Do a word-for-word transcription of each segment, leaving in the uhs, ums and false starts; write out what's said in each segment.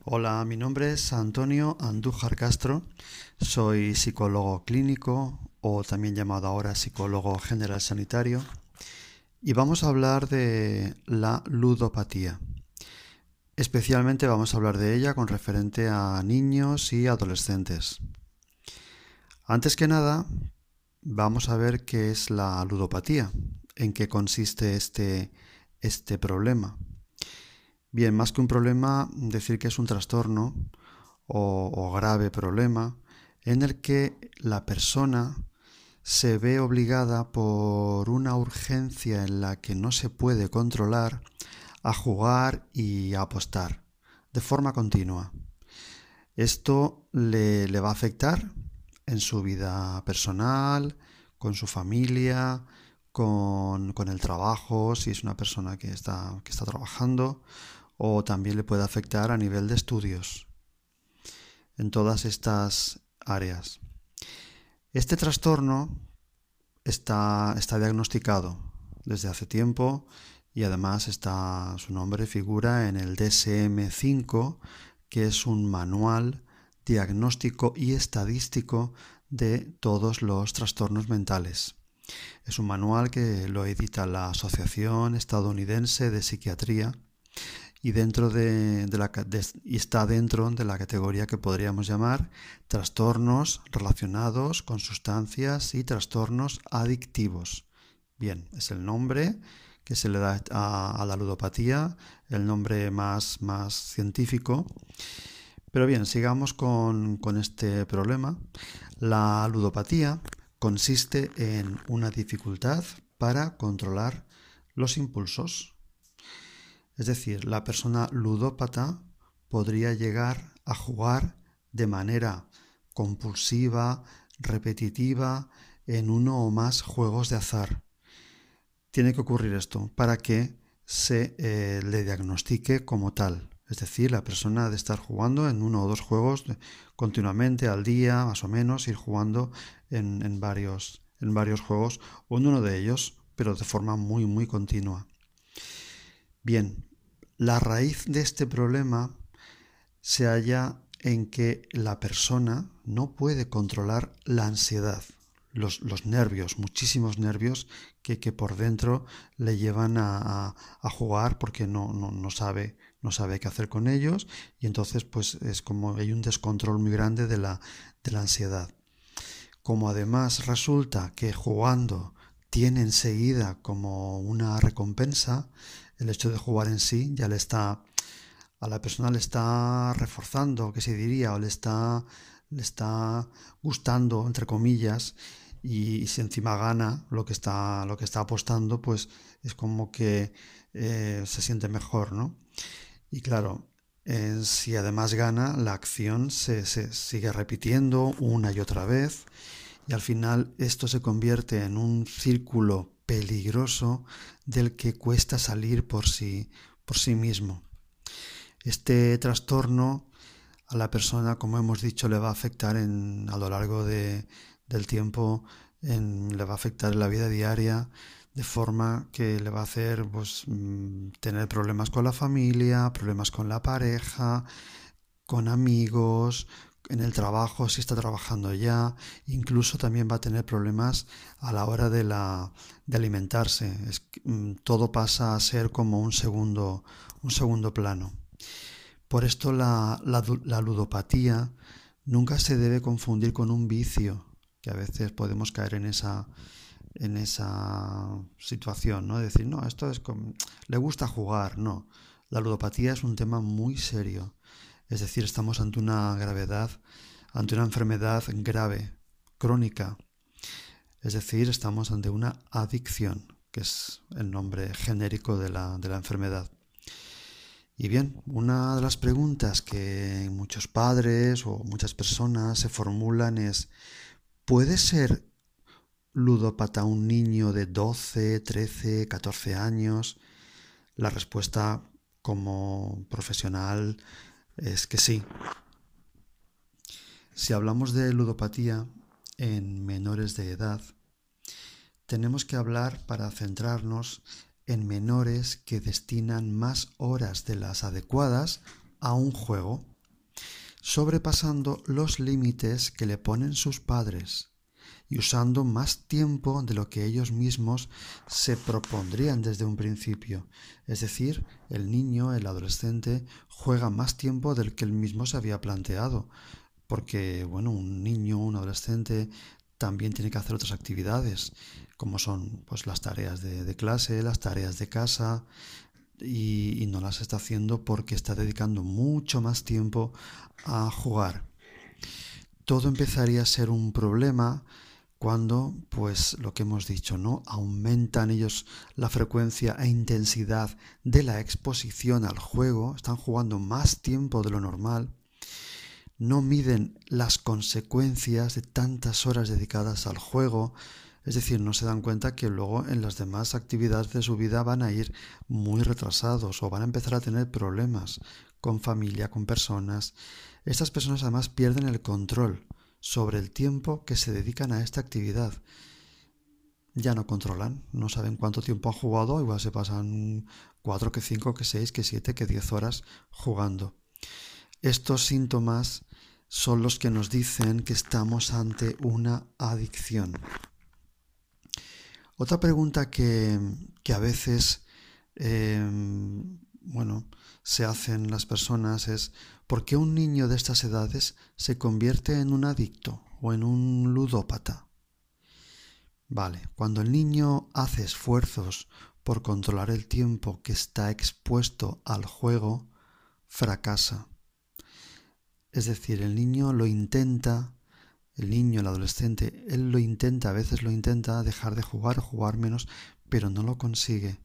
Hola, mi nombre es Antonio Andújar Castro, soy psicólogo clínico o también llamado ahora psicólogo general sanitario y vamos a hablar de la ludopatía. Especialmente vamos a hablar de ella con referente a niños y adolescentes. Antes que nada, vamos a ver qué es la ludopatía, en qué consiste este, este problema. Bien, más que un problema, decir que es un trastorno o, o grave problema en el que la persona se ve obligada por una urgencia en la que no se puede controlar a jugar y a apostar de forma continua. Esto le, le va a afectar en su vida personal, con su familia, con, con el trabajo, si es una persona que está, que está trabajando, o también le puede afectar a nivel de estudios, en todas estas áreas. Este trastorno está, está diagnosticado desde hace tiempo y además está, su nombre figura en el D S M cinco, que es un manual diagnóstico y estadístico de todos los trastornos mentales. Es un manual que lo edita la Asociación Estadounidense de Psiquiatría y, dentro de, de la, de, y está dentro de la categoría que podríamos llamar trastornos relacionados con sustancias y trastornos adictivos. Bien, es el nombre que se le da a, a la ludopatía, el nombre más, más científico. Pero bien, sigamos con, con este problema. La ludopatía consiste en una dificultad para controlar los impulsos. Es decir, la persona ludópata podría llegar a jugar de manera compulsiva, repetitiva, en uno o más juegos de azar. Tiene que ocurrir esto para que se eh, le diagnostique como tal. Es decir, la persona ha de estar jugando en uno o dos juegos continuamente al día, más o menos, ir jugando en, en, varios, en varios juegos o en uno de ellos, pero de forma muy, muy continua. Bien, la raíz de este problema se halla en que la persona no puede controlar la ansiedad, los, los nervios, muchísimos nervios que, que por dentro le llevan a, a, a jugar porque no, no, no, sabe, no sabe qué hacer con ellos, y entonces pues es como hay un descontrol muy grande de la, de la ansiedad. Como además resulta que jugando tiene enseguida como una recompensa, el hecho de jugar en sí ya le está, a la persona le está reforzando, que se diría, o le está, le está gustando, entre comillas, y, y si encima gana lo que está, lo que está apostando, pues es como que eh, se siente mejor, ¿no? Y claro, eh, si además gana, la acción se, se sigue repitiendo una y otra vez, y al final esto se convierte en un círculo peligroso del que cuesta salir por sí, por sí mismo. Este trastorno a la persona, como hemos dicho, le va a afectar en, a lo largo de, del tiempo, en, le va a afectar en la vida diaria, de forma que le va a hacer pues, tener problemas con la familia, problemas con la pareja, con amigos, en el trabajo, si está trabajando ya, incluso también va a tener problemas a la hora de, la, de alimentarse. Es, todo pasa a ser como un segundo, un segundo plano. Por esto la, la, la ludopatía nunca se debe confundir con un vicio, que a veces podemos caer en esa, en esa situación, ¿no? De decir, no, esto es como, le gusta jugar, no. La ludopatía es un tema muy serio. Es decir, estamos ante una gravedad, ante una enfermedad grave, crónica. Es decir, estamos ante una adicción, que es el nombre genérico de la, de la enfermedad. Y bien, una de las preguntas que muchos padres o muchas personas se formulan es, ¿puede ser ludópata un niño de doce, trece, catorce años? La respuesta como profesional es que sí. Si hablamos de ludopatía en menores de edad, tenemos que hablar para centrarnos en menores que destinan más horas de las adecuadas a un juego. sobrepasando los límites que le ponen sus padres y usando más tiempo de lo que ellos mismos se propondrían desde un principio. Es decir, el niño, el adolescente, juega más tiempo del que él mismo se había planteado, porque, bueno, un niño, un adolescente también tiene que hacer otras actividades, como son pues las tareas de, de clase, las tareas de casa, y, y no las está haciendo porque está dedicando mucho más tiempo a jugar. Todo empezaría a ser un problema cuando, pues lo que hemos dicho, ¿no? Aumentan ellos la frecuencia e intensidad de la exposición al juego, están jugando más tiempo de lo normal, no miden las consecuencias de tantas horas dedicadas al juego, es decir, no se dan cuenta que luego en las demás actividades de su vida van a ir muy retrasados o van a empezar a tener problemas con familia, con personas. Estas personas además pierden el control sobre el tiempo que se dedican a esta actividad. Ya no controlan, no saben cuánto tiempo han jugado, igual se pasan cuatro, que cinco, que seis, que siete, que diez horas jugando. Estos síntomas son los que nos dicen que estamos ante una adicción. Otra pregunta que, que a veces eh, bueno, se hacen las personas es ¿por qué un niño de estas edades se convierte en un adicto o en un ludópata? Vale, cuando el niño hace esfuerzos por controlar el tiempo que está expuesto al juego, fracasa. Es decir, el niño lo intenta, el niño, el adolescente, él lo intenta, a veces lo intenta dejar de jugar o jugar menos, pero no lo consigue.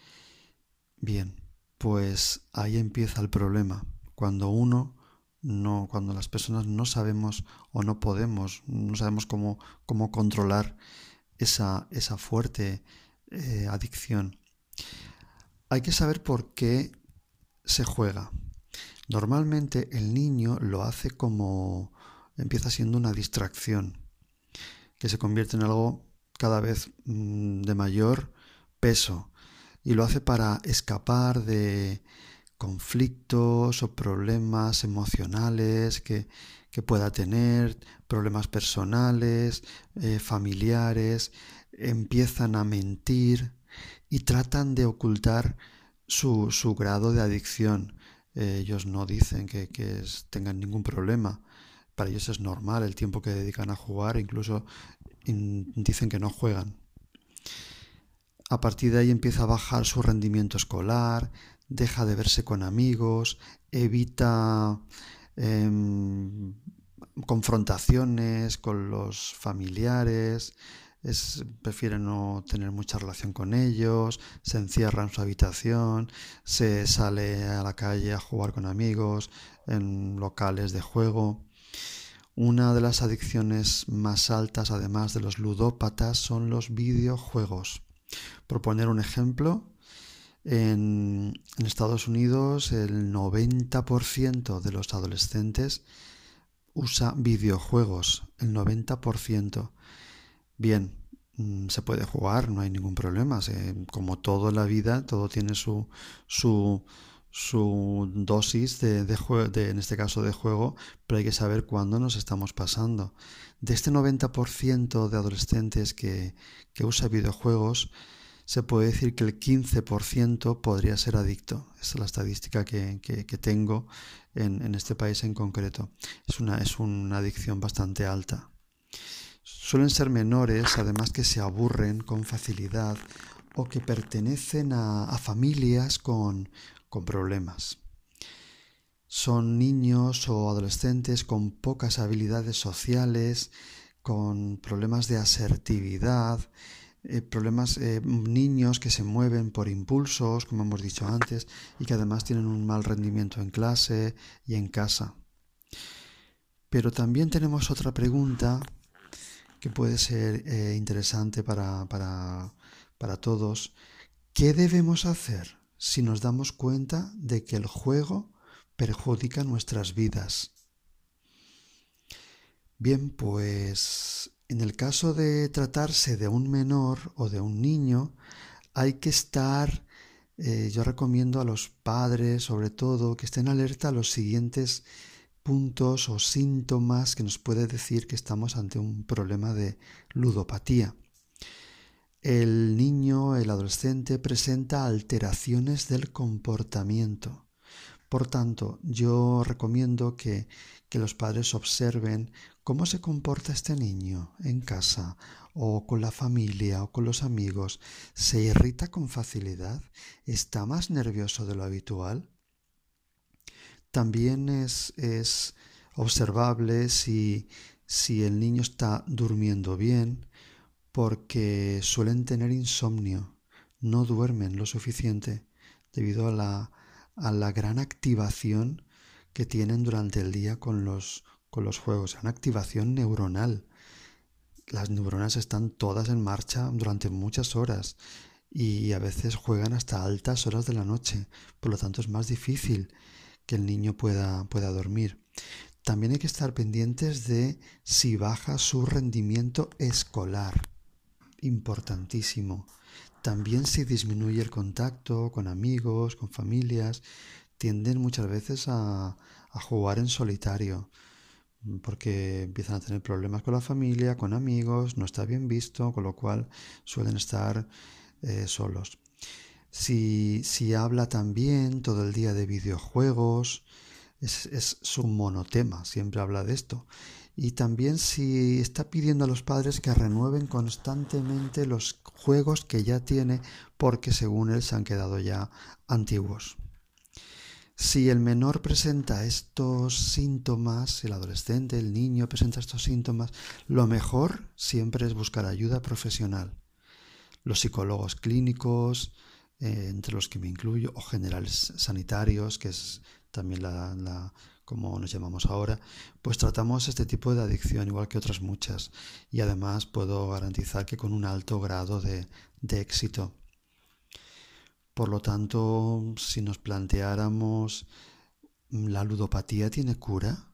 Bien, pues ahí empieza el problema. Cuando uno no, cuando las personas no sabemos o no podemos, no sabemos cómo, cómo controlar esa, esa fuerte eh, adicción. Hay que saber por qué se juega. Normalmente el niño lo hace como empieza siendo una distracción, que se convierte en algo cada vez mmm, de mayor peso, y lo hace para escapar de conflictos o problemas emocionales que, que pueda tener, problemas personales, eh, familiares. Empiezan a mentir y tratan de ocultar su, su grado de adicción. Eh, ellos no dicen que, que es, tengan ningún problema. Para ellos es normal el tiempo que dedican a jugar, incluso in, dicen que no juegan. A partir de ahí empieza a bajar su rendimiento escolar, deja de verse con amigos, evita eh, confrontaciones con los familiares, es, prefiere no tener mucha relación con ellos, se encierra en su habitación, se sale a la calle a jugar con amigos, en locales de juego. Una de las adicciones más altas, además de los ludópatas, son los videojuegos. Por poner un ejemplo, en, en Estados Unidos el noventa por ciento de los adolescentes usa videojuegos, el noventa por ciento. Bien, se puede jugar, no hay ningún problema. Se, como todo en la vida, todo tiene su, su, su dosis de, de, jue- de, en este caso de juego, pero hay que saber cuándo nos estamos pasando. De este noventa por ciento de adolescentes que, que usa videojuegos, se puede decir que el quince por ciento podría ser adicto. Esa es la estadística que, que, que tengo en, en este país en concreto. Es una, es una adicción bastante alta. Suelen ser menores, además, que se aburren con facilidad o que pertenecen a, a familias con, con problemas. Son niños o adolescentes con pocas habilidades sociales, con problemas de asertividad, eh, problemas, eh, niños que se mueven por impulsos, como hemos dicho antes, y que además tienen un mal rendimiento en clase y en casa. Pero también tenemos otra pregunta que puede ser eh, interesante para, para, para todos. ¿Qué debemos hacer si nos damos cuenta de que el juego perjudica nuestras vidas? Bien, pues en el caso de tratarse de un menor o de un niño, hay que estar, eh, yo recomiendo a los padres sobre todo, que estén alerta a los siguientes puntos o síntomas que nos puede decir que estamos ante un problema de ludopatía. El niño, el adolescente, presenta alteraciones del comportamiento. Por tanto, yo recomiendo que, que los padres observen cómo se comporta este niño en casa o con la familia o con los amigos. ¿Se irrita con facilidad? ¿Está más nervioso de lo habitual? También es, es observable si, si el niño está durmiendo bien, porque suelen tener insomnio, no duermen lo suficiente debido a la, a la gran activación que tienen durante el día con los, con los juegos, una activación neuronal. Las neuronas están todas en marcha durante muchas horas y a veces juegan hasta altas horas de la noche, por lo tanto es más difícil que el niño pueda, pueda dormir. También hay que estar pendientes de si baja su rendimiento escolar. Importantísimo. También si disminuye el contacto con amigos, con familias, tienden muchas veces a, a jugar en solitario, porque empiezan a tener problemas con la familia, con amigos, no está bien visto, con lo cual suelen estar eh, solos. Si, si habla también todo el día de videojuegos, es, es su monotema, siempre habla de esto. Y también si está pidiendo a los padres que renueven constantemente los juegos que ya tiene porque según él se han quedado ya antiguos. Si el menor presenta estos síntomas, el adolescente, el niño presenta estos síntomas, lo mejor siempre es buscar ayuda profesional. Los psicólogos clínicos, eh, entre los que me incluyo, o generales sanitarios, que es también la, la como nos llamamos ahora, pues tratamos este tipo de adicción igual que otras muchas, y además puedo garantizar que con un alto grado de, de éxito. Por lo tanto, si nos planteáramos, ¿la ludopatía tiene cura?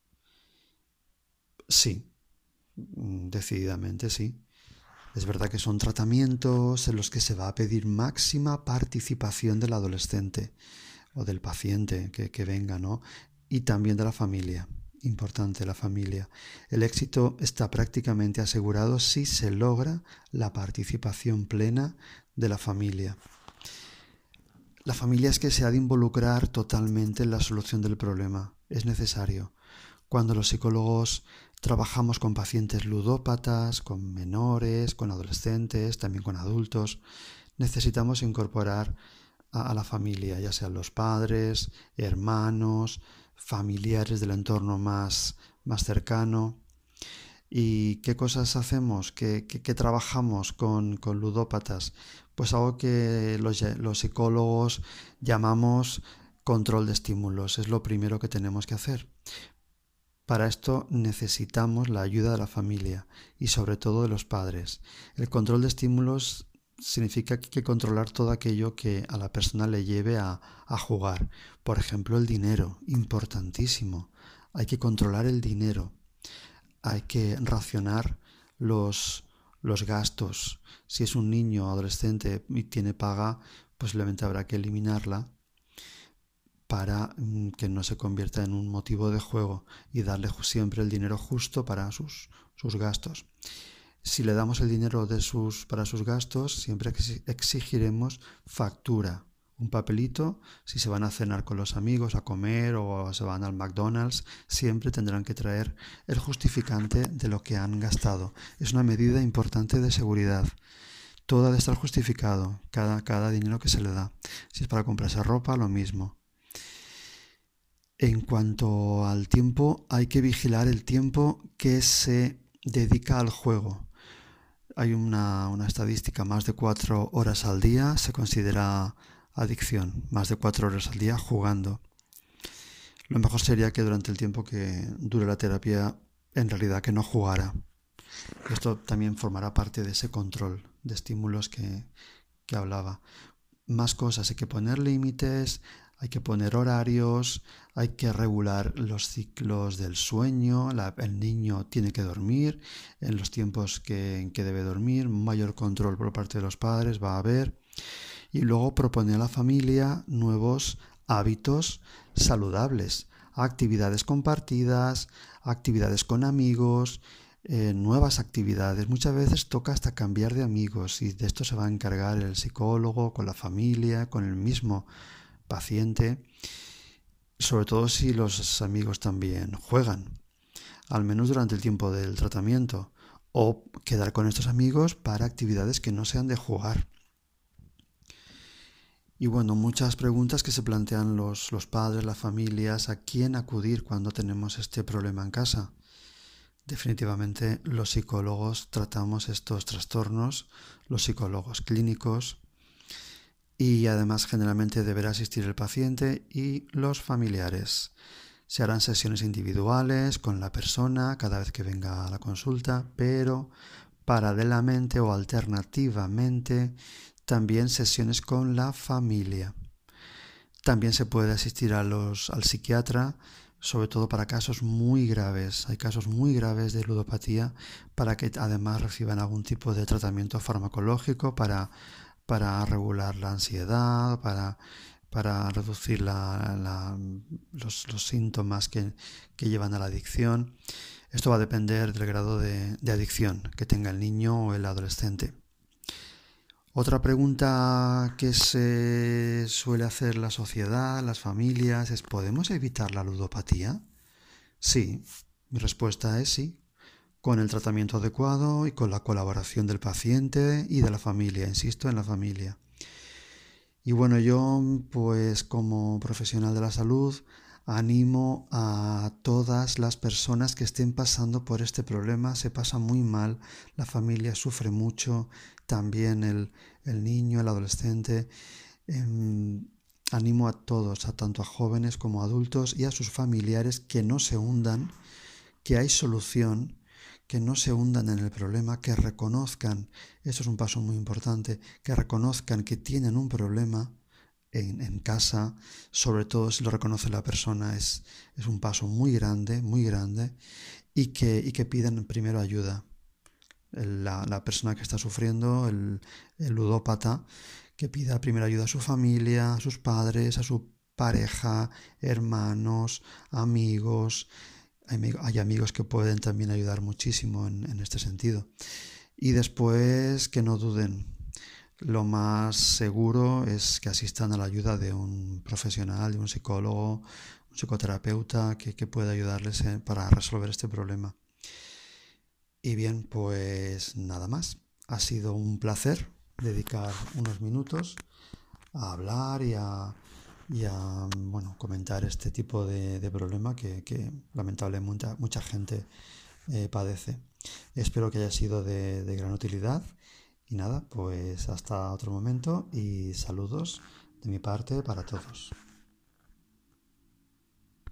Sí, decididamente sí. Es verdad que son tratamientos en los que se va a pedir máxima participación del adolescente o del paciente que, que venga, ¿no? Y también de la familia. Importante la familia. El éxito está prácticamente asegurado si se logra la participación plena de la familia. La familia es que se ha de involucrar totalmente en la solución del problema. Es necesario. Cuando los psicólogos trabajamos con pacientes ludópatas, con menores, con adolescentes, también con adultos, necesitamos incorporar a, a la familia, ya sean los padres, hermanos, familiares del entorno más, más cercano. ¿Y qué cosas hacemos? ¿Qué, qué, qué trabajamos con, con ludópatas? Pues algo que los, los psicólogos llamamos control de estímulos. Es lo primero que tenemos que hacer. Para esto necesitamos la ayuda de la familia y sobre todo de los padres. El control de estímulos significa que hay que controlar todo aquello que a la persona le lleve a, a jugar. Por ejemplo, el dinero, importantísimo. Hay que controlar el dinero. Hay que racionar los, los gastos. Si es un niño o adolescente y tiene paga, posiblemente habrá que eliminarla para que no se convierta en un motivo de juego y darle siempre el dinero justo para sus, sus gastos. Si le damos el dinero de sus, para sus gastos, siempre exigiremos factura, un papelito. Si se van a cenar con los amigos, a comer o se van al McDonald's, siempre tendrán que traer el justificante de lo que han gastado. Es una medida importante de seguridad. Todo ha de estar justificado, cada, cada dinero que se le da. Si es para comprarse ropa, lo mismo. En cuanto al tiempo, hay que vigilar el tiempo que se dedica al juego. Hay una, una estadística, más de cuatro horas al día se considera adicción, más de cuatro horas al día jugando. Lo mejor sería que durante el tiempo que dure la terapia, en realidad que no jugara. Esto también formará parte de ese control de estímulos que, que hablaba. Más cosas, hay que poner límites, hay que poner horarios, hay que regular los ciclos del sueño, la, el niño tiene que dormir en los tiempos que, en que debe dormir, mayor control por parte de los padres va a haber, y luego proponer a la familia nuevos hábitos saludables, actividades compartidas, actividades con amigos, eh, nuevas actividades. Muchas veces toca hasta cambiar de amigos y de esto se va a encargar el psicólogo, con la familia, con el mismo paciente, sobre todo si los amigos también juegan, al menos durante el tiempo del tratamiento, o quedar con estos amigos para actividades que no sean de jugar. Y bueno, muchas preguntas que se plantean los, los padres, las familias, a quién acudir cuando tenemos este problema en casa. Definitivamente los psicólogos tratamos estos trastornos, los psicólogos clínicos, y además generalmente deberá asistir el paciente y los familiares. Se harán sesiones individuales con la persona cada vez que venga a la consulta, pero paralelamente o alternativamente también sesiones con la familia. También se puede asistir a los, al psiquiatra, sobre todo para casos muy graves. Hay casos muy graves de ludopatía para que además reciban algún tipo de tratamiento farmacológico para, para regular la ansiedad, para, para reducir la, la, los, los síntomas que, que llevan a la adicción. Esto va a depender del grado de, de adicción que tenga el niño o el adolescente. Otra pregunta que se suele hacer la sociedad, las familias, es ¿podemos evitar la ludopatía? Sí, mi respuesta es sí, con el tratamiento adecuado y con la colaboración del paciente y de la familia, insisto, en la familia. Y bueno, yo pues como profesional de la salud animo a todas las personas que estén pasando por este problema. Se pasa muy mal, la familia sufre mucho, también el, el niño, el adolescente. Eh, animo a todos, a tanto a jóvenes como a adultos y a sus familiares que no se hundan, que hay solución, que no se hundan en el problema, que reconozcan, eso es un paso muy importante, que reconozcan que tienen un problema En, en casa, sobre todo si lo reconoce la persona, es, es un paso muy grande, muy grande, y que, y que pidan primero ayuda. La, la persona que está sufriendo, el, el ludópata, que pida primero ayuda a su familia, a sus padres, a su pareja, hermanos, amigos. Hay, hay amigos que pueden también ayudar muchísimo en, en este sentido. Y después que no duden. Lo más seguro es que asistan a la ayuda de un profesional, de un psicólogo, un psicoterapeuta que, que pueda ayudarles para resolver este problema. Y bien, pues nada más. Ha sido un placer dedicar unos minutos a hablar y a, y a bueno, comentar este tipo de, de problema que, que lamentablemente mucha, mucha gente eh, padece. Espero que haya sido de, de gran utilidad. Y nada, pues hasta otro momento y saludos de mi parte para todos.